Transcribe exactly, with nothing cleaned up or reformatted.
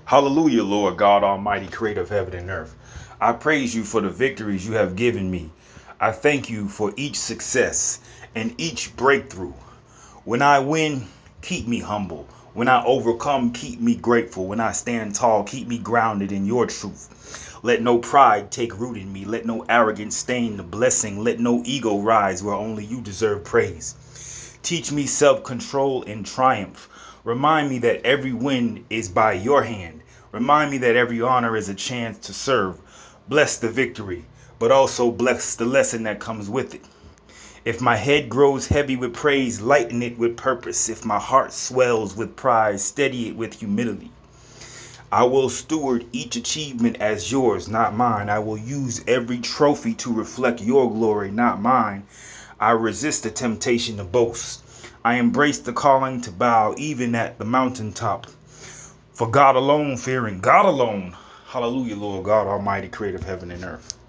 Hallelujah, Lord God Almighty, creator of heaven and earth. I praise you for the victories you have given me. I thank you for each success and each breakthrough. When I win, keep me humble. When I overcome, keep me grateful. When I stand tall, keep me grounded in your truth. Let no pride take root in me. Let no arrogance stain the blessing. Let no ego rise where only you deserve praise. Teach me self-control and triumph. Remind me that every win is by your hand. Remind me that every honor is a chance to serve. Bless the victory, but also bless the lesson that comes with it. If my head grows heavy with praise, lighten it with purpose. If my heart swells with pride, steady it with humility. I will steward each achievement as yours, not mine. I will use every trophy to reflect your glory, not mine. I resist the temptation to boast. I embrace the calling to bow even at the mountaintop. For God alone, fearing God alone. Hallelujah, Lord God Almighty, creator of heaven and earth.